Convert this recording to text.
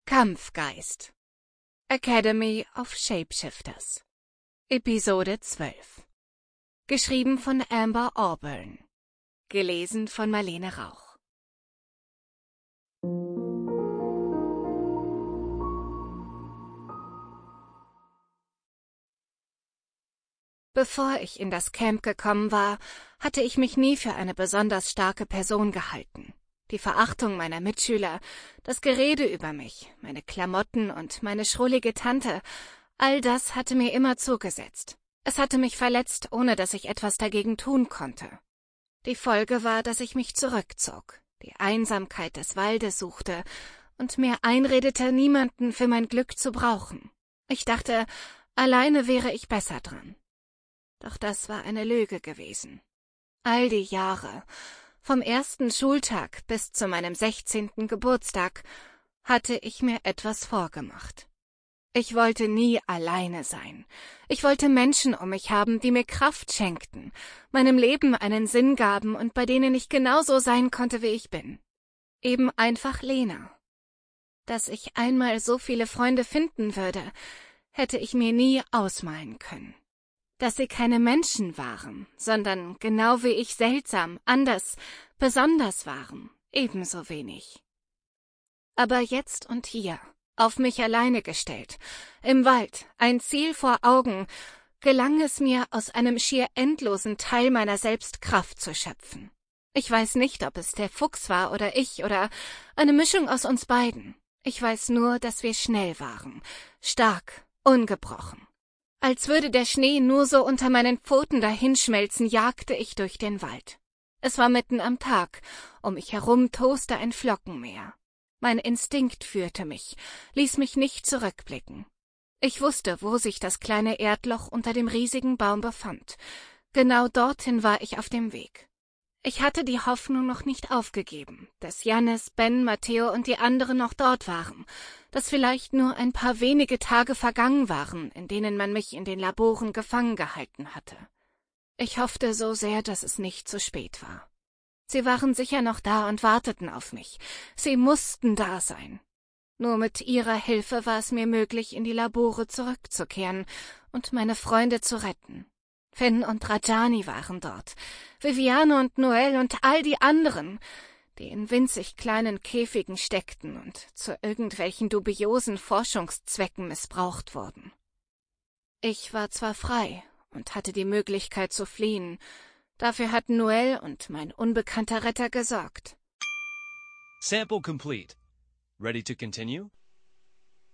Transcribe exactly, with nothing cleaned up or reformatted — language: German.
Kampfgeist. Academy of Shapeshifters. Episode zwölf. Geschrieben von Amber Auburn. Gelesen von Marlene Rauch. Bevor ich in das Camp gekommen war, hatte ich mich nie für eine besonders starke Person gehalten. Die Verachtung meiner Mitschüler, das Gerede über mich, meine Klamotten und meine schrullige Tante, all das hatte mir immer zugesetzt. Es hatte mich verletzt, ohne dass ich etwas dagegen tun konnte. Die Folge war, dass ich mich zurückzog, die Einsamkeit des Waldes suchte und mir einredete, niemanden für mein Glück zu brauchen. Ich dachte, alleine wäre ich besser dran. Doch das war eine Lüge gewesen. All die Jahre, vom ersten Schultag bis zu meinem sechzehnten Geburtstag, hatte ich mir etwas vorgemacht. Ich wollte nie alleine sein. Ich wollte Menschen um mich haben, die mir Kraft schenkten, meinem Leben einen Sinn gaben und bei denen ich genauso sein konnte, wie ich bin. Eben einfach Lena. Dass ich einmal so viele Freunde finden würde, hätte ich mir nie ausmalen können. Dass sie keine Menschen waren, sondern genau wie ich seltsam, anders, besonders waren, ebenso wenig. Aber jetzt und hier, auf mich alleine gestellt, im Wald, ein Ziel vor Augen, gelang es mir, aus einem schier endlosen Teil meiner selbst Kraft zu schöpfen. Ich weiß nicht, ob es der Fuchs war oder ich oder eine Mischung aus uns beiden. Ich weiß nur, dass wir schnell waren, stark, ungebrochen. Als würde der Schnee nur so unter meinen Pfoten dahinschmelzen, jagte ich durch den Wald. Es war mitten am Tag, um mich herum toste ein Flockenmeer. Mein Instinkt führte mich, ließ mich nicht zurückblicken. Ich wusste, wo sich das kleine Erdloch unter dem riesigen Baum befand. Genau dorthin war ich auf dem Weg. Ich hatte die Hoffnung noch nicht aufgegeben, dass Jannis, Ben, Matteo und die anderen noch dort waren, dass vielleicht nur ein paar wenige Tage vergangen waren, in denen man mich in den Laboren gefangen gehalten hatte. Ich hoffte so sehr, dass es nicht zu spät war. Sie waren sicher noch da und warteten auf mich. Sie mussten da sein. Nur mit ihrer Hilfe war es mir möglich, in die Labore zurückzukehren und meine Freunde zu retten. Finn und Rajani waren dort, Viviane und Noel und all die anderen, die in winzig kleinen Käfigen steckten und zu irgendwelchen dubiosen Forschungszwecken missbraucht wurden. Ich war zwar frei und hatte die Möglichkeit zu fliehen, dafür hatten Noel und mein unbekannter Retter gesorgt. Sample complete. Ready to continue?